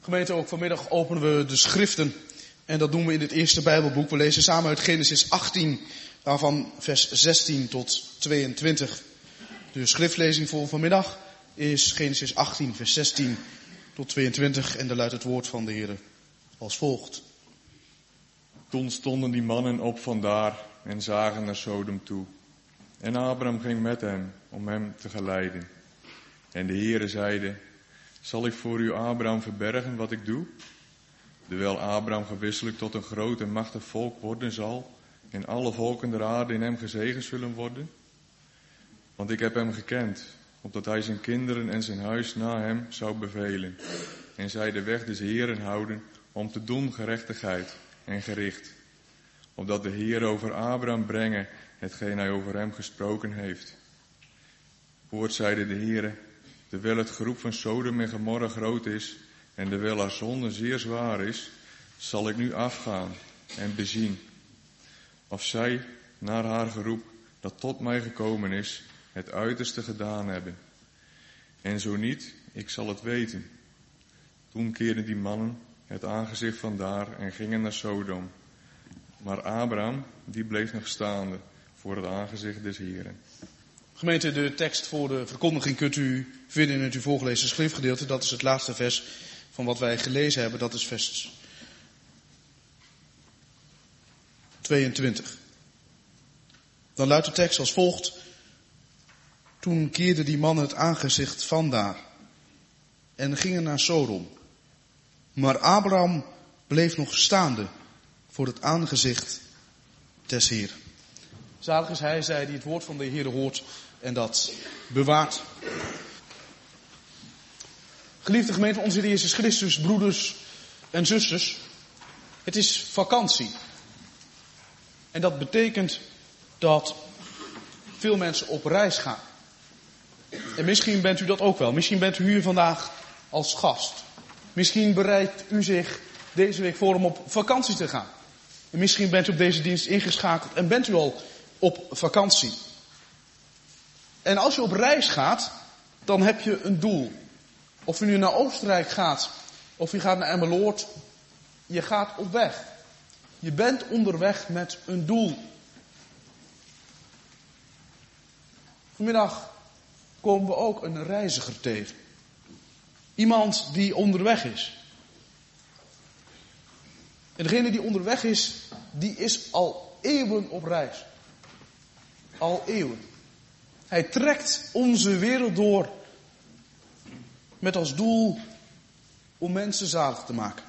Gemeente, ook vanmiddag openen we de schriften. En dat doen we in het eerste Bijbelboek. We lezen samen uit Genesis 18, waarvan vers 16 tot 22. De schriftlezing voor vanmiddag is Genesis 18, vers 16 tot 22. En daar luidt het woord van de Heer als volgt. Toen stonden die mannen op vandaar en zagen naar Sodom toe. En Abraham ging met hem om hem te geleiden. En de Heere zeide: zal ik voor u Abraham verbergen wat ik doe? Dewijl Abraham gewisselijk tot een groot en machtig volk worden zal, en alle volken der aarde in hem gezegend zullen worden. Want ik heb hem gekend, opdat hij zijn kinderen en zijn huis na hem zou bevelen. En zij de weg des Heeren houden om te doen gerechtigheid en gericht. Opdat de Heer over Abraham brengen hetgeen hij over hem gesproken heeft. Hoort, zeide de Heere, terwijl het geroep van Sodom en Gomorra groot is, en terwijl haar zonde zeer zwaar is, zal ik nu afgaan en bezien of zij, naar haar geroep dat tot mij gekomen is, het uiterste gedaan hebben. En zo niet, ik zal het weten. Toen keerden die mannen het aangezicht vandaar en gingen naar Sodom. Maar Abraham, die bleef nog staande voor het aangezicht des Heeren. Gemeente, de tekst voor de verkondiging kunt u vinden in het u voorgelezen schriftgedeelte. Dat is het laatste vers van wat wij gelezen hebben. Dat is vers 22. Dan luidt de tekst als volgt. Toen keerden die mannen het aangezicht vandaar en gingen naar Sodom. Maar Abraham bleef nog staande voor het aangezicht des Heeren. Zalig is hij, zij die het woord van de Heer hoort en dat bewaart. Geliefde gemeente, onze Heer Jezus Christus, broeders en zusters. Het is vakantie. En dat betekent dat veel mensen op reis gaan. En misschien bent u dat ook wel. Misschien bent u hier vandaag als gast. Misschien bereidt u zich deze week voor om op vakantie te gaan. En misschien bent u op deze dienst ingeschakeld en bent u al op vakantie. En als je op reis gaat, dan heb je een doel. Of je nu naar Oostenrijk gaat, of je gaat naar Emmeloord, je gaat op weg. Je bent onderweg met een doel. Vanmiddag komen we ook een reiziger tegen. Iemand die onderweg is. En degene die onderweg is, die is al eeuwen op reis. Al eeuwen. Hij trekt onze wereld door met als doel om mensen zalig te maken.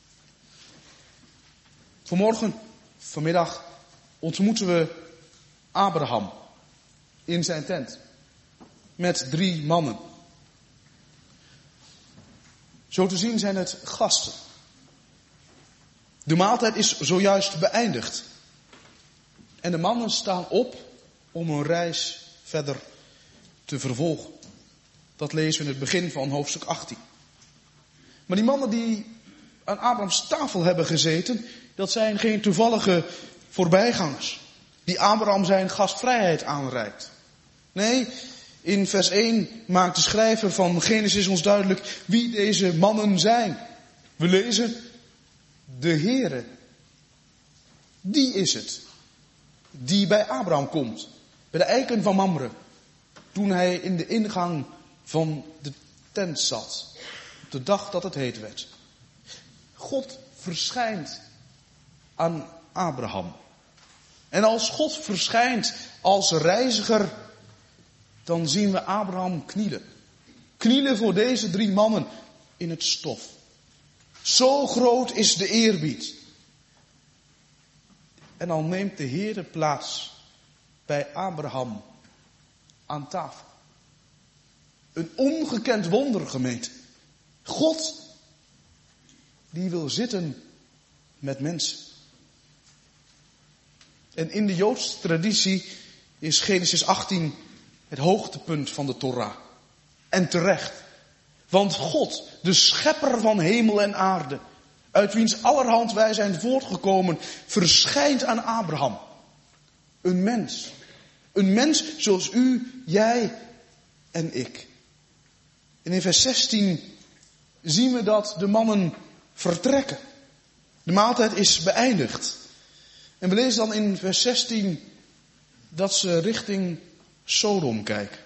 Vanmiddag ontmoeten we Abraham in zijn tent met 3 mannen. Zo te zien zijn het gasten. De maaltijd is zojuist beëindigd. En de mannen staan op om hun reis verder te vervolgen. Dat lezen we in het begin van hoofdstuk 18. Maar die mannen die aan Abrahams tafel hebben gezeten, dat zijn geen toevallige voorbijgangers. Die Abraham zijn gastvrijheid aanreikt. Nee, in vers 1 maakt de schrijver van Genesis ons duidelijk wie deze mannen zijn. We lezen, de Heere. Die is het. Die bij Abraham komt. Bij de eiken van Mamre. Toen hij in de ingang van de tent zat. Op de dag dat het heet werd. God verschijnt aan Abraham. En als God verschijnt als reiziger, dan zien we Abraham knielen. Knielen voor deze 3 mannen in het stof. Zo groot is de eerbied. En dan neemt de Heere plaats bij Abraham aan tafel. Een ongekend wonder, gemeente. God, die wil zitten met mensen. En in de Joodse traditie is Genesis 18 het hoogtepunt van de Torah. En terecht. Want God, de schepper van hemel en aarde, uit wiens allerhand wij zijn voortgekomen, verschijnt aan Abraham. Een mens. Een mens zoals u, jij en ik. En in vers 16 zien we dat de mannen vertrekken. De maaltijd is beëindigd. En we lezen dan in vers 16 dat ze richting Sodom kijken.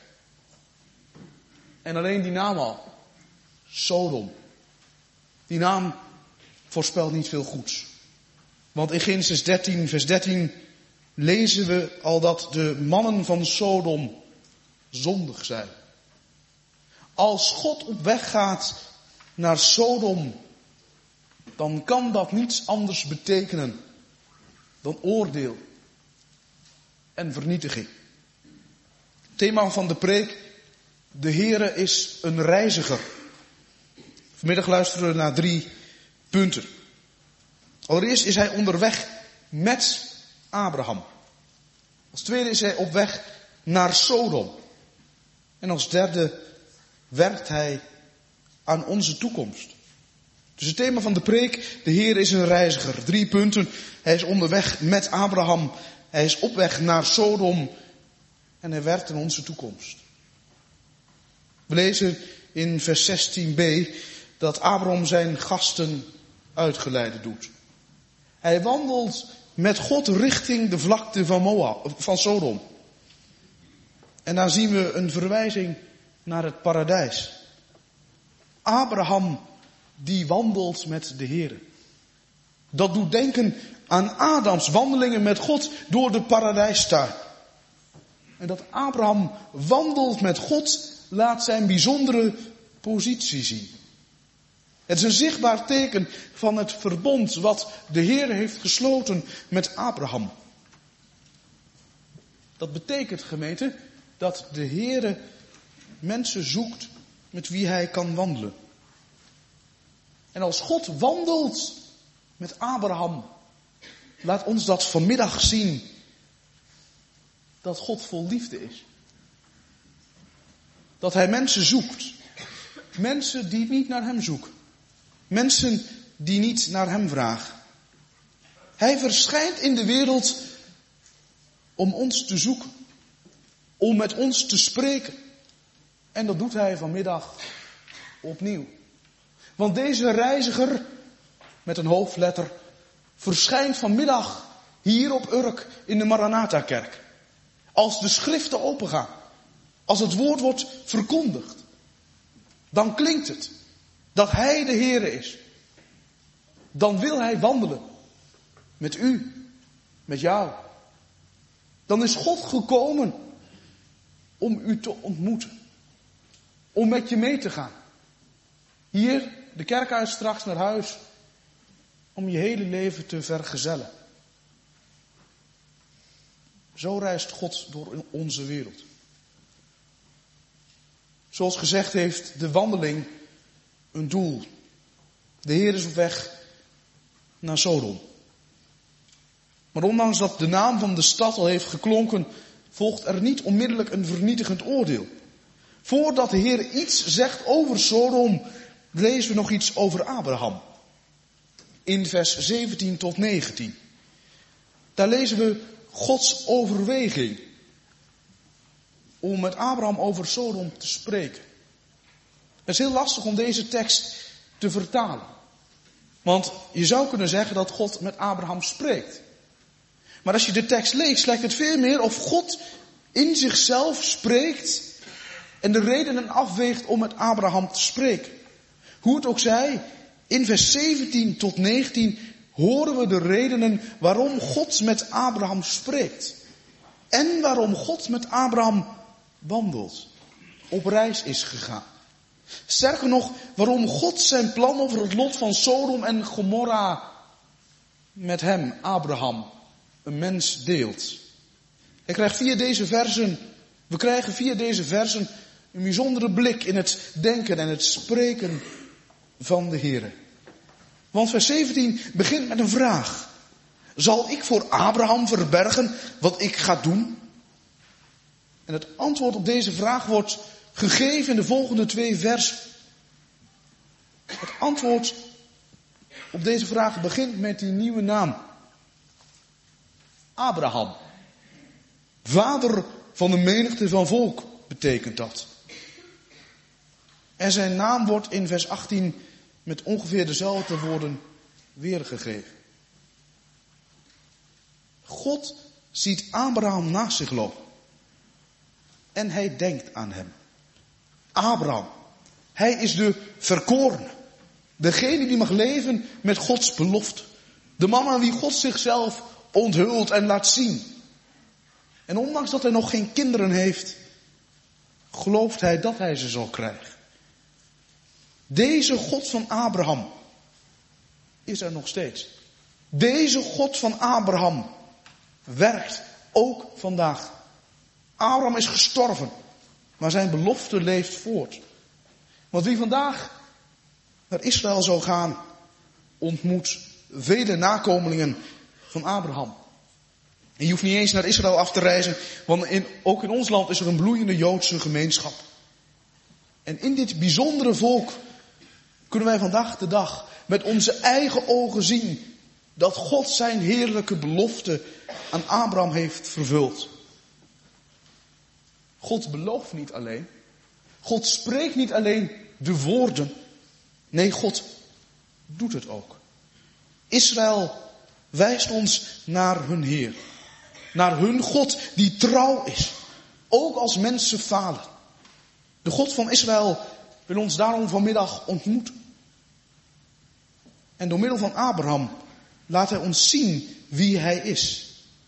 En alleen die naam al. Sodom. Die naam voorspelt niet veel goeds. Want in Genesis 13, vers 13 lezen we al dat de mannen van Sodom zondig zijn. Als God op weg gaat naar Sodom, dan kan dat niets anders betekenen dan oordeel en vernietiging. Het thema van de preek: de Heere is een reiziger. Vanmiddag luisteren we naar 3 punten. Allereerst is hij onderweg met Abraham. Als tweede is hij op weg naar Sodom. En als derde werkt hij aan onze toekomst. Dus het thema van de preek: de Heer is een reiziger. 3 punten. Hij is onderweg met Abraham. Hij is op weg naar Sodom. En hij werkt aan onze toekomst. We lezen in vers 16b dat Abraham zijn gasten uitgeleide doet. Hij wandelt met God richting de vlakte van Sodom. En daar zien we een verwijzing naar het paradijs. Abraham die wandelt met de Heere. Dat doet denken aan Adams wandelingen met God door de paradijstuin. En dat Abraham wandelt met God laat zijn bijzondere positie zien. Het is een zichtbaar teken van het verbond wat de Heer heeft gesloten met Abraham. Dat betekent, gemeente, dat de Heer mensen zoekt met wie hij kan wandelen. En als God wandelt met Abraham, laat ons dat vanmiddag zien, dat God vol liefde is. Dat hij mensen zoekt. Mensen die niet naar hem zoeken. Mensen die niet naar hem vragen. Hij verschijnt in de wereld om ons te zoeken. Om met ons te spreken. En dat doet hij vanmiddag opnieuw. Want deze reiziger, met een hoofdletter, verschijnt vanmiddag hier op Urk in de Maranatha-kerk. Als de schriften opengaan. Als het woord wordt verkondigd. Dan klinkt het dat hij de Heere is. Dan wil hij wandelen. Met u. Met jou. Dan is God gekomen om u te ontmoeten. Om met je mee te gaan. Hier, de kerk uit, straks naar huis. Om je hele leven te vergezellen. Zo reist God door onze wereld. Zoals gezegd heeft de wandeling een doel. De Heer is op weg naar Sodom. Maar ondanks dat de naam van de stad al heeft geklonken, volgt er niet onmiddellijk een vernietigend oordeel. Voordat de Heer iets zegt over Sodom, lezen we nog iets over Abraham. In vers 17 tot 19. Daar lezen we Gods overweging om met Abraham over Sodom te spreken. Het is heel lastig om deze tekst te vertalen. Want je zou kunnen zeggen dat God met Abraham spreekt. Maar als je de tekst leest, lijkt het veel meer of God in zichzelf spreekt en de redenen afweegt om met Abraham te spreken. Hoe het ook zij, in vers 17 tot 19 horen we de redenen waarom God met Abraham spreekt. En waarom God met Abraham wandelt, op reis is gegaan. Sterker nog, waarom God zijn plan over het lot van Sodom en Gomorra met hem, Abraham, een mens deelt. We krijgen via deze versen een bijzondere blik in het denken en het spreken van de Heer. Want vers 17 begint met een vraag. Zal ik voor Abraham verbergen wat ik ga doen? En het antwoord op deze vraag wordt gegeven in de volgende 2 versen. Het antwoord op deze vraag begint met die nieuwe naam. Abraham. Vader van de menigte van volk betekent dat. En zijn naam wordt in vers 18 met ongeveer dezelfde woorden weergegeven. God ziet Abraham naast zich lopen. En hij denkt aan hem. Abraham, hij is de verkorene. Degene die mag leven met Gods belofte. De man aan wie God zichzelf onthult en laat zien. En ondanks dat hij nog geen kinderen heeft, gelooft hij dat hij ze zal krijgen. Deze God van Abraham is er nog steeds. Deze God van Abraham werkt ook vandaag. Abraham is gestorven, maar zijn belofte leeft voort. Want wie vandaag naar Israël zou gaan, ontmoet vele nakomelingen van Abraham. En je hoeft niet eens naar Israël af te reizen, want ook in ons land is er een bloeiende Joodse gemeenschap. En in dit bijzondere volk kunnen wij vandaag de dag met onze eigen ogen zien dat God zijn heerlijke belofte aan Abraham heeft vervuld. God belooft niet alleen. God spreekt niet alleen de woorden. Nee, God doet het ook. Israël wijst ons naar hun Heer. Naar hun God die trouw is. Ook als mensen falen. De God van Israël wil ons daarom vanmiddag ontmoeten. En door middel van Abraham laat hij ons zien wie hij is.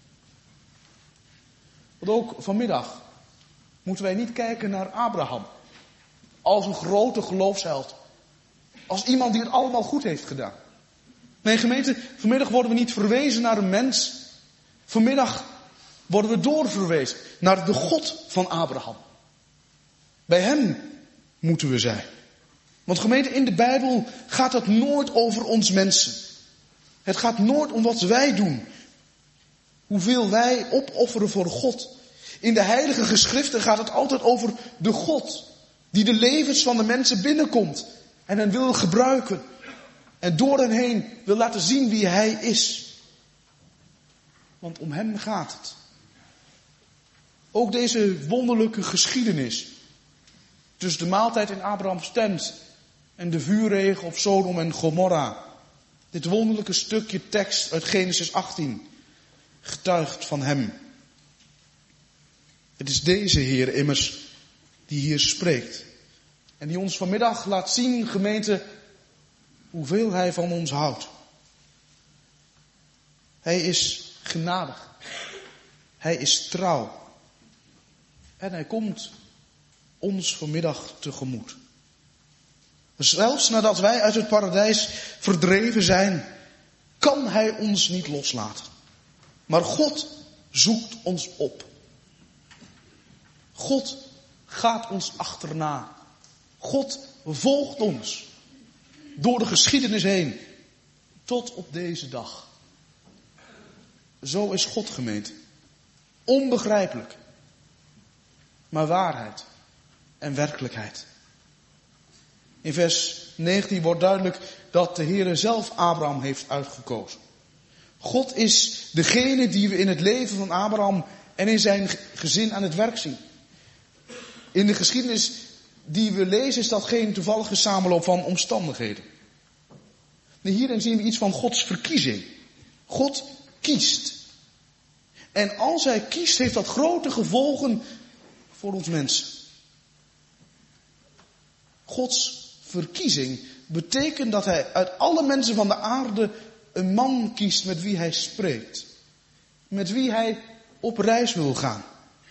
Want ook vanmiddag moeten wij niet kijken naar Abraham als een grote geloofsheld. Als iemand die het allemaal goed heeft gedaan. Nee, gemeente, vanmiddag worden we niet verwezen naar een mens. Vanmiddag worden we doorverwezen naar de God van Abraham. Bij hem moeten we zijn. Want gemeente, in de Bijbel gaat het nooit over ons mensen. Het gaat nooit om wat wij doen. Hoeveel wij opofferen voor God. In de heilige geschriften gaat het altijd over de God die de levens van de mensen binnenkomt en hen wil gebruiken. En door hen heen wil laten zien wie hij is. Want om hem gaat het. Ook deze wonderlijke geschiedenis tussen de maaltijd in Abrahams tent en de vuurregen op Sodom en Gomorra. Dit wonderlijke stukje tekst uit Genesis 18 getuigt van hem. Het is deze Heer immers die hier spreekt. En die ons vanmiddag laat zien, gemeente, hoeveel hij van ons houdt. Hij is genadig. Hij is trouw. En hij komt ons vanmiddag tegemoet. Zelfs nadat wij uit het paradijs verdreven zijn, kan hij ons niet loslaten. Maar God zoekt ons op. God gaat ons achterna. God volgt ons door de geschiedenis heen tot op deze dag. Zo is God, gemeente. Onbegrijpelijk. Maar waarheid en werkelijkheid. In vers 19 wordt duidelijk dat de Heere zelf Abraham heeft uitgekozen. God is degene die we in het leven van Abraham en in zijn gezin aan het werk zien. In de geschiedenis die we lezen is dat geen toevallige samenloop van omstandigheden. Hierin zien we iets van Gods verkiezing. God kiest. En als hij kiest heeft dat grote gevolgen voor ons mensen. Gods verkiezing betekent dat hij uit alle mensen van de aarde een man kiest met wie hij spreekt. Met wie hij op reis wil gaan.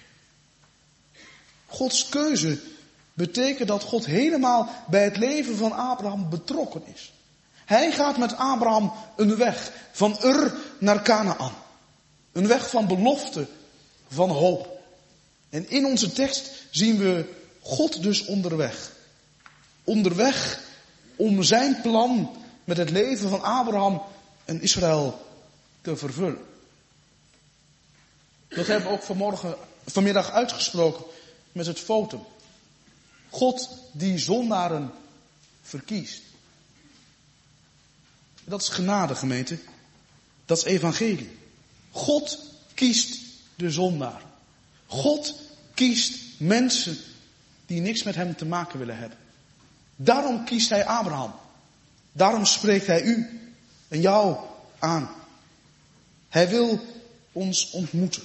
Gods keuze betekent dat God helemaal bij het leven van Abraham betrokken is. Hij gaat met Abraham een weg van Ur naar Kanaan. Een weg van belofte, van hoop. En in onze tekst zien we God dus onderweg. Onderweg om zijn plan met het leven van Abraham en Israël te vervullen. Dat hebben we ook vanmiddag uitgesproken met het votum. God die zondaren verkiest. Dat is genade, gemeente. Dat is evangelie. God kiest de zondaar. God kiest mensen die niks met hem te maken willen hebben. Daarom kiest hij Abraham. Daarom spreekt hij u en jou aan. Hij wil ons ontmoeten.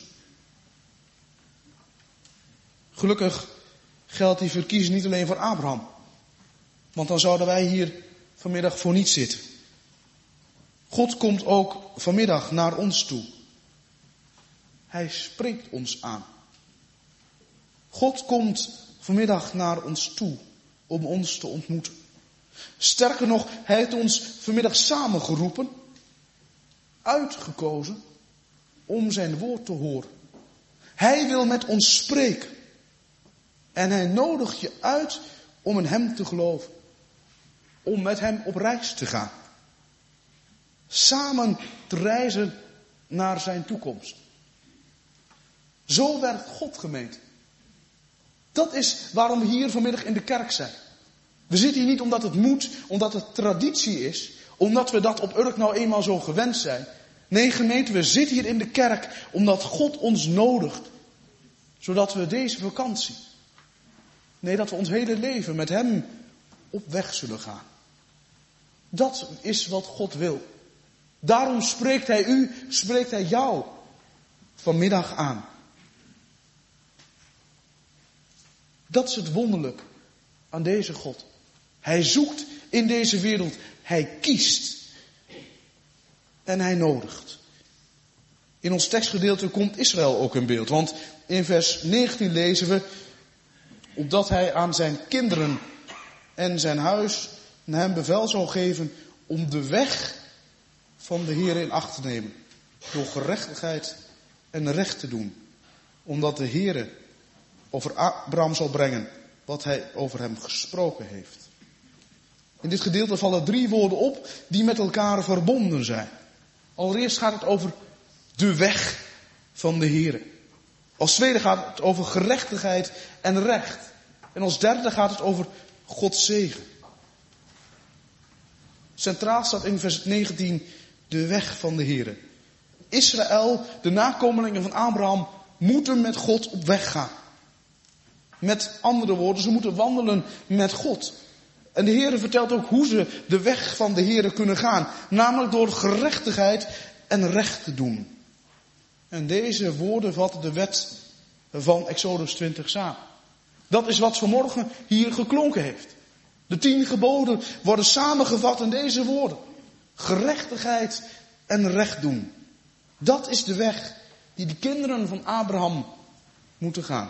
Gelukkig geldt die verkiezing niet alleen voor Abraham. Want dan zouden wij hier vanmiddag voor niets zitten. God komt ook vanmiddag naar ons toe. Hij spreekt ons aan. God komt vanmiddag naar ons toe om ons te ontmoeten. Sterker nog, hij heeft ons vanmiddag samengeroepen, uitgekozen om zijn woord te horen. Hij wil met ons spreken. En hij nodigt je uit om in hem te geloven. Om met hem op reis te gaan. Samen te reizen naar zijn toekomst. Zo werkt God, gemeente. Dat is waarom we hier vanmiddag in de kerk zijn. We zitten hier niet omdat het moet, omdat het traditie is, omdat we dat op Urk nou eenmaal zo gewend zijn. Nee, gemeente, we zitten hier in de kerk omdat God ons nodigt. Zodat we deze vakantie, dat we ons hele leven met hem op weg zullen gaan. Dat is wat God wil. Daarom spreekt hij u, spreekt hij jou vanmiddag aan. Dat is het wonderlijk aan deze God. Hij zoekt in deze wereld. Hij kiest. En hij nodigt. In ons tekstgedeelte komt Israël ook in beeld. Want in vers 19 lezen we, opdat hij aan zijn kinderen en zijn huis hem bevel zou geven om de weg van de Heer in acht te nemen. Door gerechtigheid en recht te doen. Omdat de Heer over Abraham zal brengen wat hij over hem gesproken heeft. In dit gedeelte vallen 3 woorden op die met elkaar verbonden zijn. Allereerst gaat het over de weg van de Heer. Als tweede gaat het over gerechtigheid en recht. En als derde gaat het over Gods zegen. Centraal staat in vers 19 de weg van de Heer. Israël, de nakomelingen van Abraham, moeten met God op weg gaan. Met andere woorden, ze moeten wandelen met God. En de Heer vertelt ook hoe ze de weg van de Heer kunnen gaan. Namelijk door gerechtigheid en recht te doen. En deze woorden vatten de wet van Exodus 20 samen. Dat is wat vanmorgen hier geklonken heeft. De 10 geboden worden samengevat in deze woorden. Gerechtigheid en recht doen. Dat is de weg die de kinderen van Abraham moeten gaan.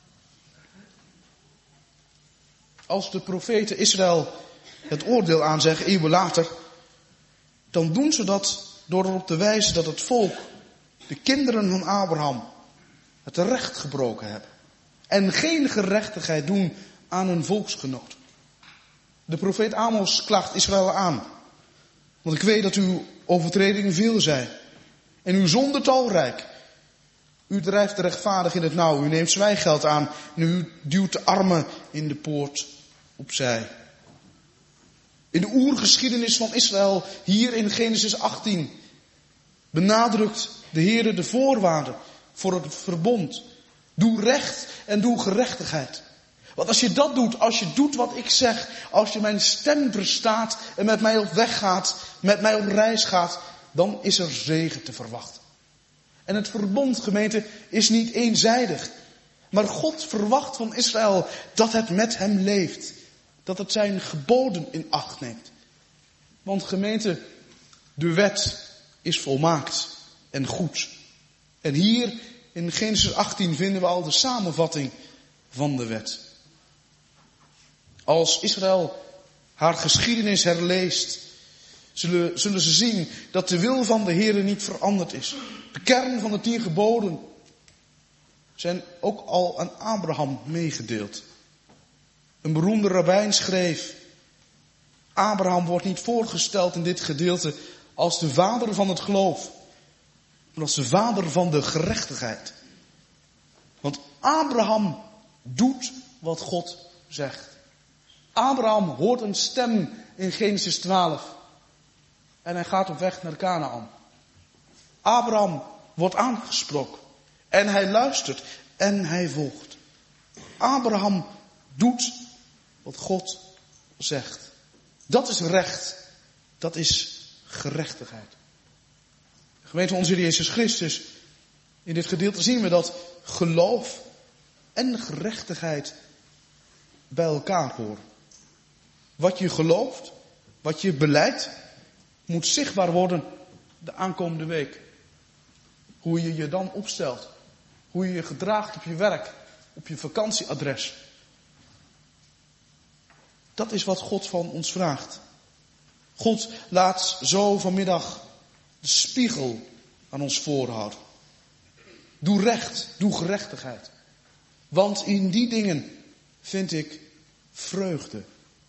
Als de profeten Israël het oordeel aanzeggen, eeuwen later, dan doen ze dat door erop te wijzen dat het volk, de kinderen van Abraham, het recht gebroken hebben. En geen gerechtigheid doen aan hun volksgenoten. De profeet Amos klaagt Israël aan. Want ik weet dat uw overtredingen veel zijn. En uw zonde talrijk. U drijft de rechtvaardig in het nauw. U neemt zwijggeld aan. En u duwt de armen in de poort opzij. In de oergeschiedenis van Israël, hier in Genesis 18, benadrukt de Heer de voorwaarden voor het verbond. Doe recht en doe gerechtigheid. Want als je dat doet, als je doet wat ik zeg, als je mijn stem verstaat en met mij op weg gaat, met mij op reis gaat, dan is er zegen te verwachten. En het verbond, gemeente, is niet eenzijdig. Maar God verwacht van Israël dat het met hem leeft. Dat het zijn geboden in acht neemt. Want gemeente, de wet is volmaakt en goed. En hier in Genesis 18 vinden we al de samenvatting van de wet. Als Israël haar geschiedenis herleest, zullen ze zien dat de wil van de Heer niet veranderd is. De kern van de 10 geboden zijn ook al aan Abraham meegedeeld. Een beroemde rabbijn schreef, Abraham wordt niet voorgesteld in dit gedeelte als de vader van het geloof, maar als de vader van de gerechtigheid. Want Abraham doet wat God zegt. Abraham hoort een stem in Genesis 12 en hij gaat op weg naar Kanaan. Abraham wordt aangesproken en hij luistert en hij volgt. Abraham doet wat God zegt. Dat is recht Dat is gerechtigheid. Gemeente onze Heer Jezus Christus, in dit gedeelte zien we dat geloof en gerechtigheid bij elkaar horen. Wat je gelooft, wat je belijdt, moet zichtbaar worden de aankomende week. Hoe je je dan opstelt. Hoe je je gedraagt op je werk, op je vakantieadres. Dat is wat God van ons vraagt. God laat zo vanmiddag de spiegel aan ons voorhouden. Doe recht, doe gerechtigheid. Want in die dingen vind ik vreugde.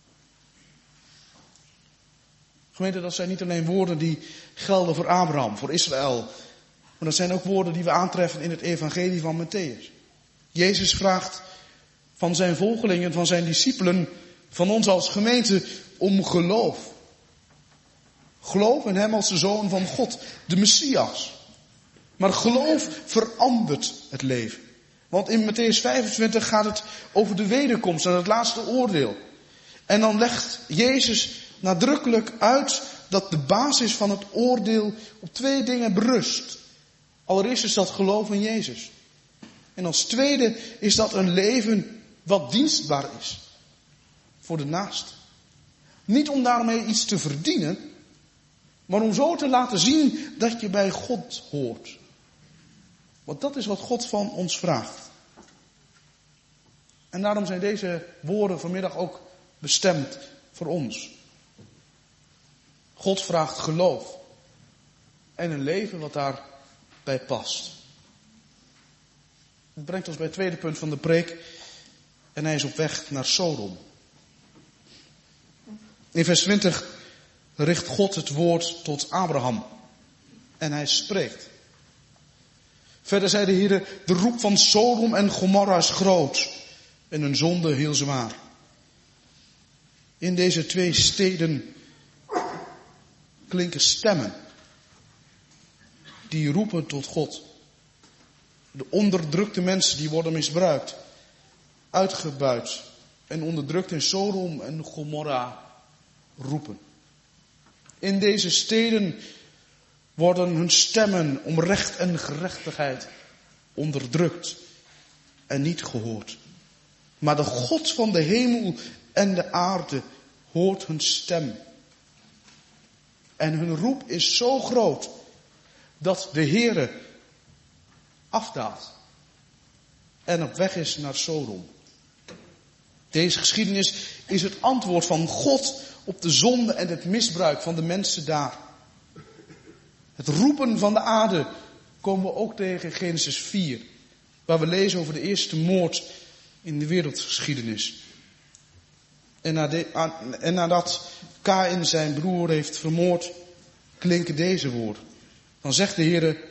Gemeente, dat zijn niet alleen woorden die gelden voor Abraham, voor Israël. Maar dat zijn ook woorden die we aantreffen in het evangelie van Mattheüs. Jezus vraagt van zijn volgelingen, van zijn discipelen, van ons als gemeente om geloof. Geloof in hem als de Zoon van God, de Messias. Maar geloof verandert het leven. Want in Mattheüs 25 gaat het over de wederkomst en het laatste oordeel. En dan legt Jezus nadrukkelijk uit dat de basis van het oordeel op 2 dingen berust. Allereerst is dat geloof in Jezus. En als tweede is dat een leven wat dienstbaar is voor de naaste. Niet om daarmee iets te verdienen, maar om zo te laten zien dat je bij God hoort. Want dat is wat God van ons vraagt. En daarom zijn deze woorden vanmiddag ook bestemd voor ons. God vraagt geloof en een leven wat daarbij past. Dat brengt ons bij het tweede punt van de preek. En hij is op weg naar Sodom. In vers 20 richt God het woord tot Abraham. En hij spreekt. Verder zei de Heer, de roep van Sodom en Gomorra is groot. En hun zonde heel zwaar. In deze 2 steden klinken stemmen. Die roepen tot God. De onderdrukte mensen die worden misbruikt. Uitgebuit. En onderdrukt in Sodom en Gomorra roepen. In deze steden worden hun stemmen om recht en gerechtigheid onderdrukt en niet gehoord. Maar de God van de hemel en de aarde hoort hun stem. En hun roep is zo groot dat de Heere afdaalt en op weg is naar Sodom. Deze geschiedenis is het antwoord van God op de zonde en het misbruik van de mensen daar. Het roepen van de aarde komen we ook tegen in Genesis 4, waar we lezen over de eerste moord in de wereldgeschiedenis. En nadat Kaïn zijn broer heeft vermoord, klinken deze woorden. Dan zegt de Heere,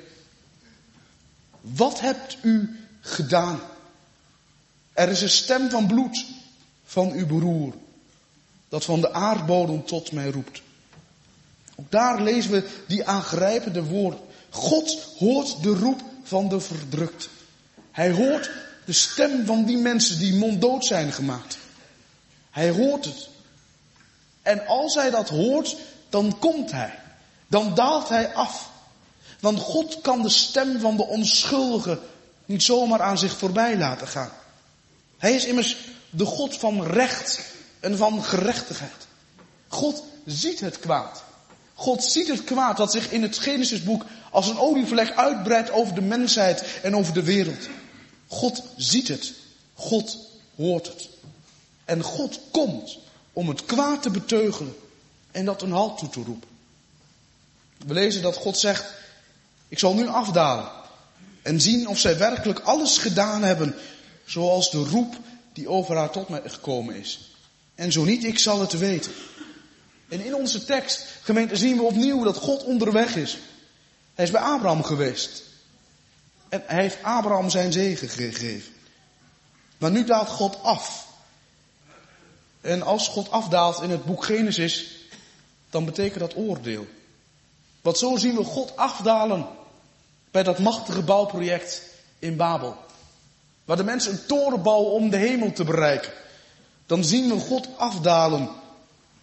wat hebt u gedaan? Er is een stem van bloed van uw broer, dat van de aardbodem tot mij roept. Ook daar lezen we die aangrijpende woorden. God hoort de roep van de verdrukt. Hij hoort de stem van die mensen die monddood zijn gemaakt. Hij hoort het. En als hij dat hoort, dan komt hij. Dan daalt hij af. Want God kan de stem van de onschuldige niet zomaar aan zich voorbij laten gaan. Hij is immers de God van recht en van gerechtigheid. God ziet het kwaad. God ziet het kwaad dat zich in het Genesisboek als een olievlek uitbreidt over de mensheid en over de wereld. God ziet het. God hoort het. En God komt om het kwaad te beteugelen en dat een halt toe te roepen. We lezen dat God zegt, ik zal nu afdalen en zien of zij werkelijk alles gedaan hebben zoals de roep die over haar tot mij gekomen is. En zo niet, ik zal het weten. En in onze tekst, gemeente, zien we opnieuw dat God onderweg is. Hij is bij Abraham geweest. En hij heeft Abraham zijn zegen gegeven. Maar nu daalt God af. En als God afdaalt in het boek Genesis, dan betekent dat oordeel. Want zo zien we God afdalen bij dat machtige bouwproject in Babel. Waar de mensen een toren bouwen om de hemel te bereiken. Dan zien we God afdalen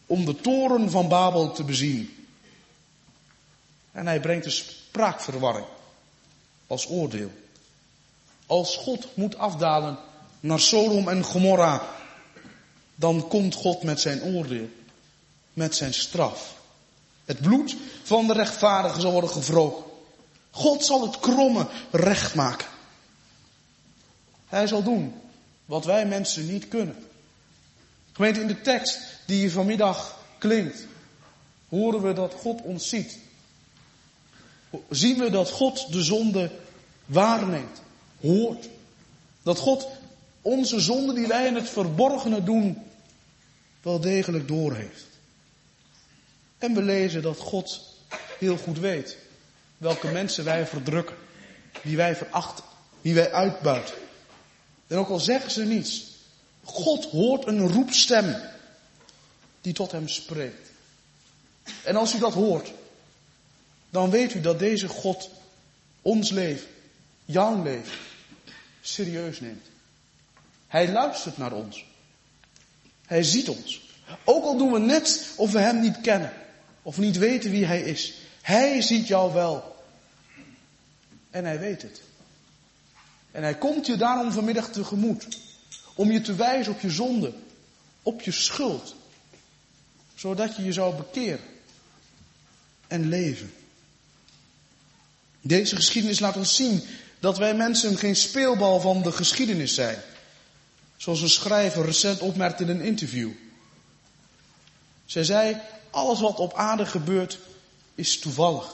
om de toren van Babel te bezien. En hij brengt de spraakverwarring als oordeel. Als God moet afdalen naar Sodom en Gomorra, dan komt God met zijn oordeel, met zijn straf. Het bloed van de rechtvaardigen zal worden gewroken. God zal het kromme recht maken. Hij zal doen wat wij mensen niet kunnen. Gemeente, in de tekst die hier vanmiddag klinkt, horen we dat God ons ziet. Zien we dat God de zonde waarneemt, hoort. Dat God onze zonden die wij in het verborgene doen, wel degelijk doorheeft. En we lezen dat God heel goed weet welke mensen wij verdrukken, wie wij verachten, wie wij uitbuiten. En ook al zeggen ze niets, God hoort een roepstem die tot hem spreekt. En als u dat hoort, dan weet u dat deze God ons leven, jouw leven, serieus neemt. Hij luistert naar ons. Hij ziet ons. Ook al doen we net of we hem niet kennen, of niet weten wie hij is. Hij ziet jou wel. En hij weet het. En hij komt je daarom vanmiddag tegemoet. Om je te wijzen op je zonde. Op je schuld. Zodat je je zou bekeren. En leven. Deze geschiedenis laat ons zien dat wij mensen geen speelbal van de geschiedenis zijn. Zoals een schrijver recent opmerkte in een interview. Zij zei, alles wat op aarde gebeurt is toevallig.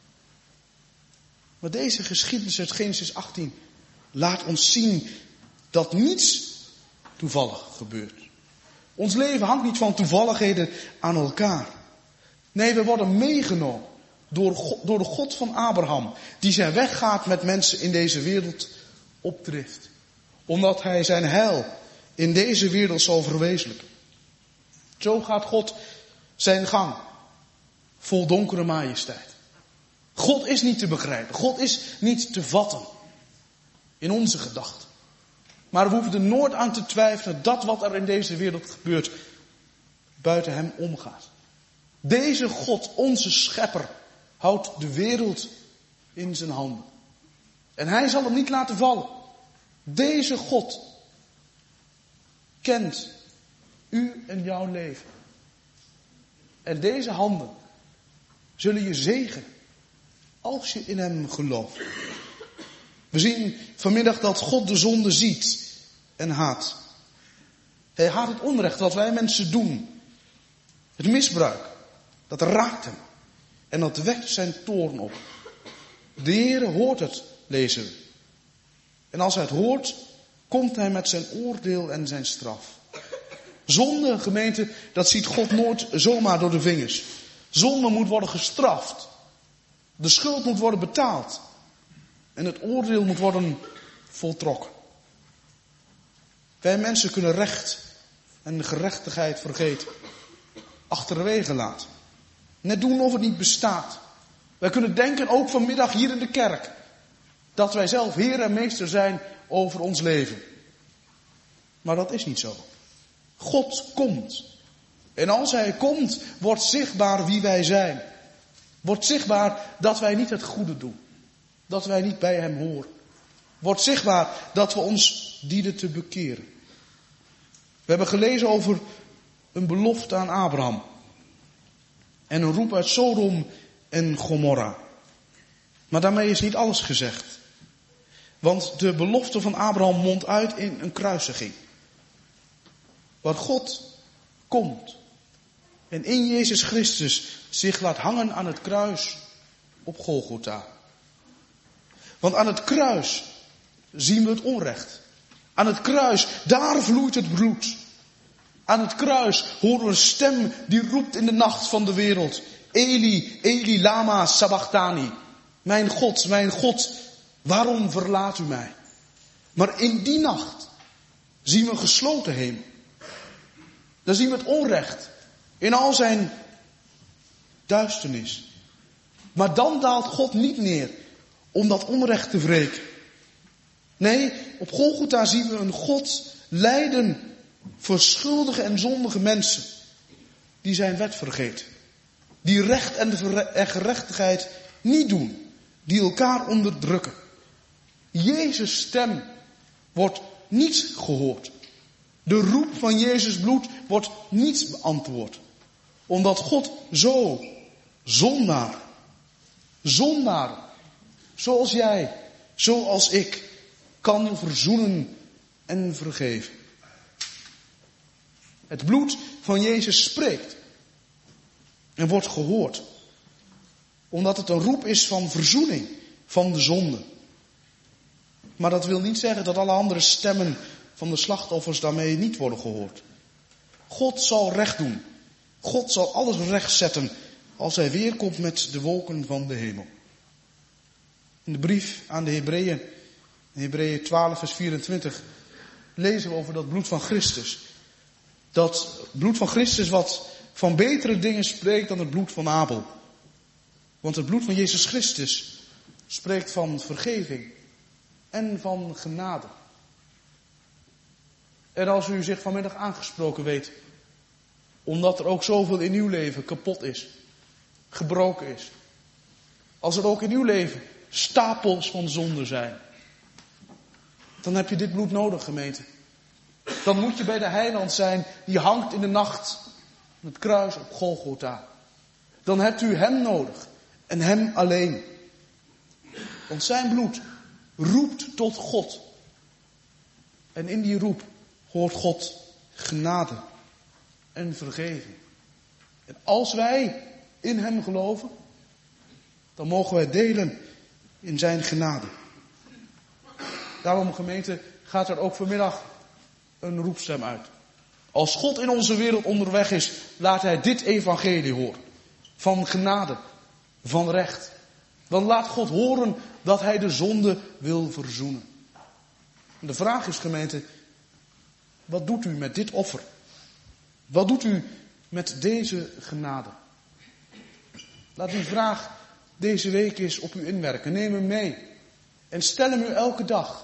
Maar deze geschiedenis uit Genesis 18 laat ons zien dat niets toevallig gebeurt. Ons leven hangt niet van toevalligheden aan elkaar. Nee, we worden meegenomen door de God van Abraham, die zijn weg gaat met mensen in deze wereld opdrift. Omdat hij zijn heil in deze wereld zal verwezenlijken. Zo gaat God zijn gang, vol donkere majesteit. God is niet te begrijpen, God is niet te vatten in onze gedachten. Maar we hoeven er nooit aan te twijfelen dat wat er in deze wereld gebeurt, buiten hem omgaat. Deze God, onze schepper, houdt de wereld in zijn handen. En hij zal hem niet laten vallen. Deze God kent u en jouw leven. En deze handen zullen je zegenen als je in hem gelooft. We zien vanmiddag dat God de zonde ziet en haat. Hij haat het onrecht wat wij mensen doen. Het misbruik, dat raakt hem. En dat wekt zijn toorn op. De Heere hoort het, lezen we. En als hij het hoort, komt hij met zijn oordeel en zijn straf. Zonde, gemeente, dat ziet God nooit zomaar door de vingers. Zonde moet worden gestraft. De schuld moet worden betaald. En het oordeel moet worden voltrokken. Wij mensen kunnen recht en gerechtigheid vergeten. Achterwege laten. Net doen of het niet bestaat. Wij kunnen denken, ook vanmiddag hier in de kerk, dat wij zelf heer en meester zijn over ons leven. Maar dat is niet zo. God komt. En als hij komt, wordt zichtbaar wie wij zijn. Wordt zichtbaar dat wij niet het goede doen. Dat wij niet bij hem horen. Wordt zichtbaar dat we ons dienen te bekeren. We hebben gelezen over een belofte aan Abraham. En een roep uit Sodom en Gomorra. Maar daarmee is niet alles gezegd. Want de belofte van Abraham mondt uit in een kruisiging. Waar God komt. En in Jezus Christus zich laat hangen aan het kruis op Golgotha. Want aan het kruis zien we het onrecht. Aan het kruis, daar vloeit het bloed. Aan het kruis horen we een stem die roept in de nacht van de wereld. Eli, Eli, lama sabachthani. Mijn God, waarom verlaat u mij? Maar in die nacht zien we een gesloten hemel. Dan zien we het onrecht in al zijn duisternis. Maar dan daalt God niet neer om dat onrecht te wreken. Nee, op Golgotha zien we een God lijden voor schuldige en zondige mensen. die zijn wet vergeten. Die recht en gerechtigheid niet doen. Die elkaar onderdrukken. Jezus' stem wordt niet gehoord. De roep van Jezus' bloed wordt niet beantwoord. Omdat God zo, zondaar, zoals jij, zoals ik, kan verzoenen en vergeven. Het bloed van Jezus spreekt en wordt gehoord. Omdat het een roep is van verzoening van de zonde. Maar dat wil niet zeggen dat alle andere stemmen van de slachtoffers daarmee niet worden gehoord. God zal recht doen. God zal alles rechtzetten als hij weerkomt met de wolken van de hemel. In de brief aan de Hebreeën, in Hebreeën 12 vers 24, lezen we over dat bloed van Christus. Dat bloed van Christus wat van betere dingen spreekt dan het bloed van Abel. Want het bloed van Jezus Christus spreekt van vergeving en van genade. En als u zich vanmiddag aangesproken weet, omdat er ook zoveel in uw leven kapot is, gebroken is. Als er ook in uw leven stapels van zonde zijn, dan heb je dit bloed nodig, gemeente. Dan moet je bij de heiland zijn die hangt in de nacht aan het kruis op Golgotha. Dan hebt u hem nodig en hem alleen. Want zijn bloed roept tot God. En in die roep hoort God genade en vergeving. En als wij in hem geloven, dan mogen wij delen in zijn genade. Daarom, gemeente, gaat er ook vanmiddag een roepstem uit. Als God in onze wereld onderweg is, laat hij dit evangelie horen. Van genade, van recht. Dan laat God horen dat hij de zonde wil verzoenen. En de vraag is, gemeente, wat doet u met dit offer? Wat doet u met deze genade? Laat die vraag deze week eens op u inwerken. Neem hem mee. En stel hem u elke dag.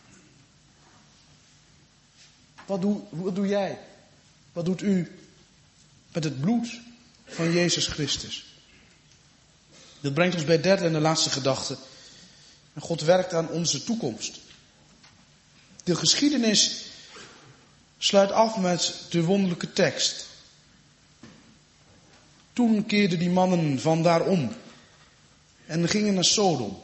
Wat doe jij? Wat doet u met het bloed van Jezus Christus? Dat brengt ons bij de derde en de laatste gedachte. En God werkt aan onze toekomst. De geschiedenis sluit af met de wonderlijke tekst. Toen keerden die mannen vandaar om en gingen naar Sodom.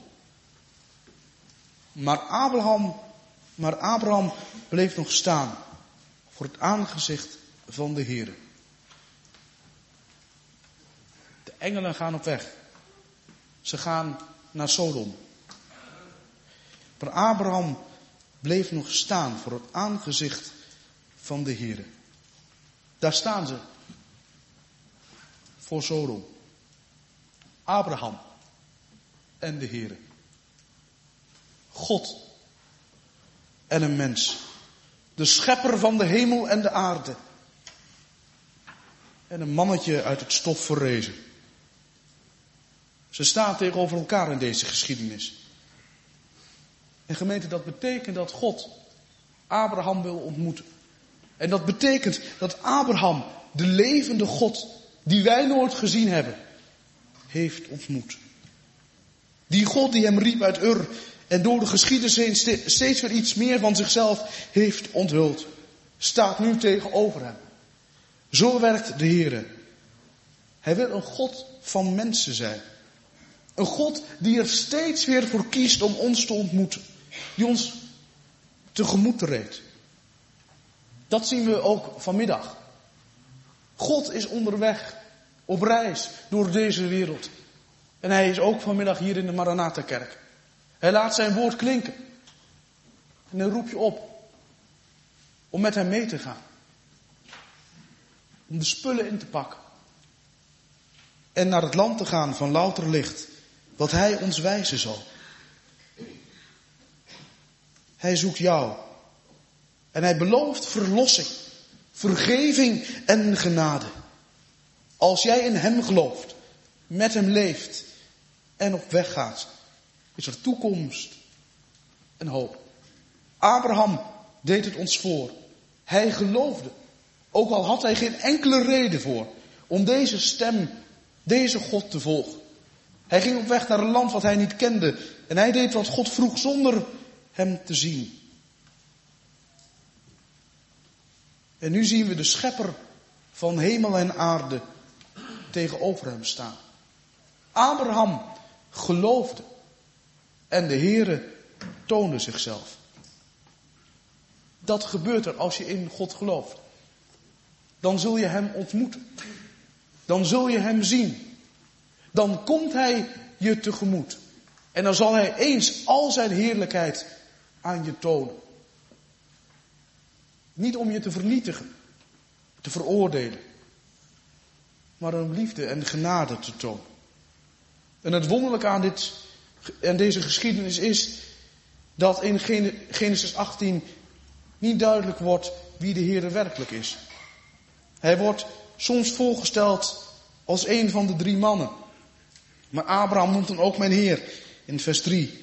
Maar Abraham bleef nog staan voor het aangezicht van de Heere. De engelen gaan op weg. Ze gaan naar Sodom. Maar Abraham bleef nog staan voor het aangezicht van de Heere. Daar staan ze. Voor Sodom. Abraham en de Heere. God en een mens. De schepper van de hemel en de aarde. En een mannetje uit het stof verrezen. Ze staan tegenover elkaar in deze geschiedenis. En gemeente, dat betekent dat God Abraham wil ontmoeten. En dat betekent dat Abraham de levende God, die wij nooit gezien hebben, heeft ontmoet. Die God die hem riep uit Ur en door de geschiedenis heen steeds weer iets meer van zichzelf heeft onthuld, staat nu tegenover hem. Zo werkt de Heere. Hij wil een God van mensen zijn. Een God die er steeds weer voor kiest om ons te ontmoeten. Die ons tegemoet treedt. Dat zien we ook vanmiddag. God is onderweg, op reis door deze wereld. En hij is ook vanmiddag hier in de Maranatha-kerk. Hij laat zijn woord klinken. En hij roept je op om met hem mee te gaan. Om de spullen in te pakken. En naar het land te gaan van louter licht. Wat hij ons wijzen zal. Hij zoekt jou. En hij belooft verlossing, vergeving en genade. Als jij in hem gelooft, met hem leeft en op weg gaat, is er toekomst en hoop. Abraham deed het ons voor. Hij geloofde, ook al had hij geen enkele reden voor, om deze stem, deze God te volgen. Hij ging op weg naar een land wat hij niet kende. En hij deed wat God vroeg zonder hem te zien. En nu zien we de schepper van hemel en aarde tegenover hem staan. Abraham geloofde. En de Heere toonde zichzelf. Dat gebeurt er als je in God gelooft. Dan zul je hem ontmoeten. Dan zul je hem zien. Dan komt hij je tegemoet. En dan zal hij eens al zijn heerlijkheid aan je tonen. Niet om je te vernietigen, te veroordelen. Maar om liefde en genade te tonen. En het wonderlijke aan deze geschiedenis is dat in Genesis 18 niet duidelijk wordt wie de Heere werkelijk is. Hij wordt soms voorgesteld als een van de 3 mannen. Maar Abraham noemt hem ook mijn Heer in vers 3.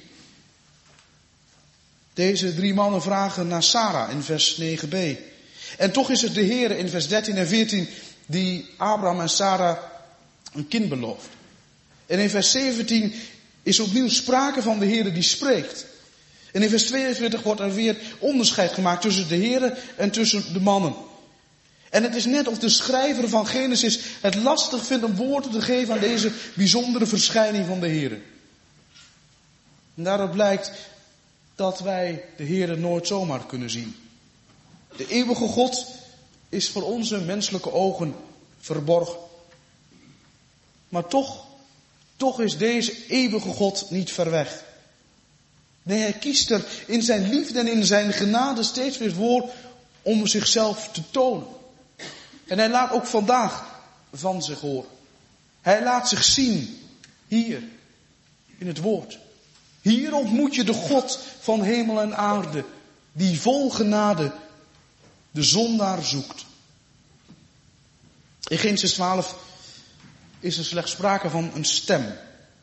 Deze 3 mannen vragen naar Sarah in vers 9b. En toch is het de Heere in vers 13 en 14 die Abraham en Sarah een kind belooft. En in vers 17 is opnieuw sprake van de Heere die spreekt. En in vers 22 wordt er weer onderscheid gemaakt tussen de Heere en tussen de mannen. En het is net of de schrijver van Genesis het lastig vindt om woorden te geven aan deze bijzondere verschijning van de Heere. En daaruit blijkt dat wij de Heere nooit zomaar kunnen zien. De eeuwige God is voor onze menselijke ogen verborgen. Maar toch is deze eeuwige God niet ver weg. Nee, hij kiest er in zijn liefde en in zijn genade steeds weer voor om zichzelf te tonen. En hij laat ook vandaag van zich horen. Hij laat zich zien hier in het woord. Hier ontmoet je de God van hemel en aarde, die vol genade de zondaar zoekt. In Genesis 12 is er slechts sprake van een stem.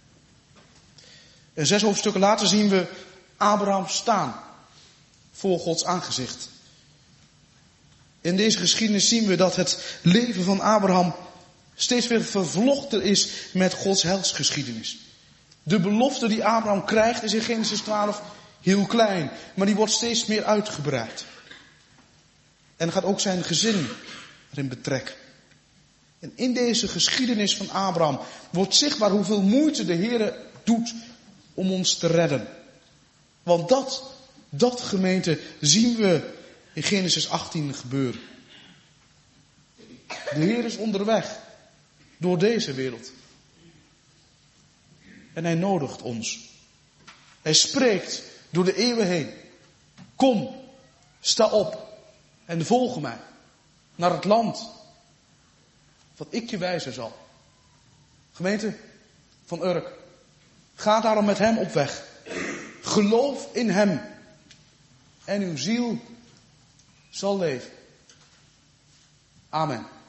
En 6 hoofdstukken later zien we Abraham staan voor Gods aangezicht. In deze geschiedenis zien we dat het leven van Abraham steeds weer vervlochten is met Gods helsgeschiedenis. De belofte die Abraham krijgt is in Genesis 12 heel klein, maar die wordt steeds meer uitgebreid. En gaat ook zijn gezin erin betrekken. En in deze geschiedenis van Abraham wordt zichtbaar hoeveel moeite de Heere doet om ons te redden. Want dat gemeente zien we in Genesis 18 gebeuren. De Heer is onderweg door deze wereld. En hij nodigt ons. Hij spreekt door de eeuwen heen. Kom, sta op en volg mij naar het land wat ik je wijzen zal. Gemeente van Urk, ga daarom met hem op weg. Geloof in hem en uw ziel zal leven. Amen.